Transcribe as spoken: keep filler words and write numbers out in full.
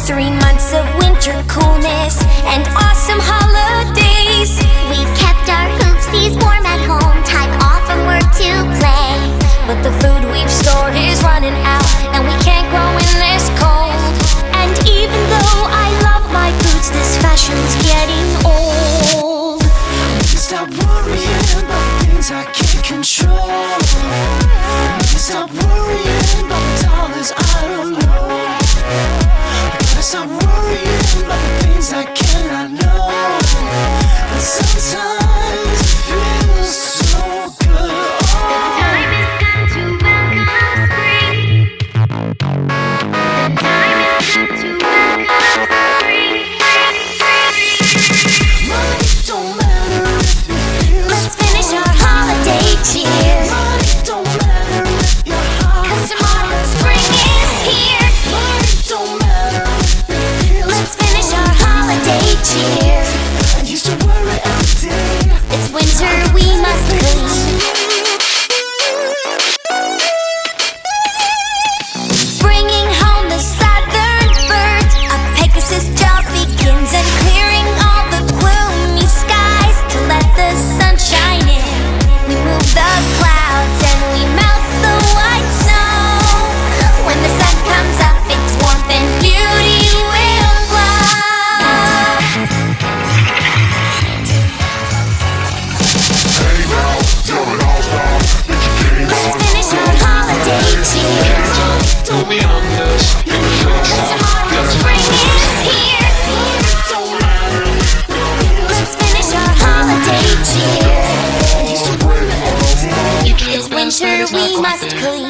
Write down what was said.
Three months of winter coolness and awesome holidays. We've kept our hoofsies warm at home, time off from work to play. But the food we've stored is running out, and we can't grow in this cold. And even though I love my boots, this fashion's getting old. Stop worrying about things I can't control. Stop worrying about the dollars I don't know. Stop worrying about the things I cannot know. And sometimes it feels so good. The time has come to welcome spring. The time has come to welcome spring. Money don't matter if you feel. Let's finish our holiday cheer, Money don't matter if you're hot. 'cause tomorrow spring is here. Money don't matter if you feel. Let's finish our holiday cheer. I used to worry every day. It's winter, we must clean. Bringing home the southern birds, a Pegasus job begins, and clearing all the gloomy skies to let the sun shine in. We move the clouds and we melt the white snow. When the sun comes up, its warmth and beauty will glow. Hey now, tell it all stop. Get your game Let's on. finish our holiday cheer. Don't be honest. Tomorrow spring is here. Let's finish our holiday cheer. It's winter, we must clean.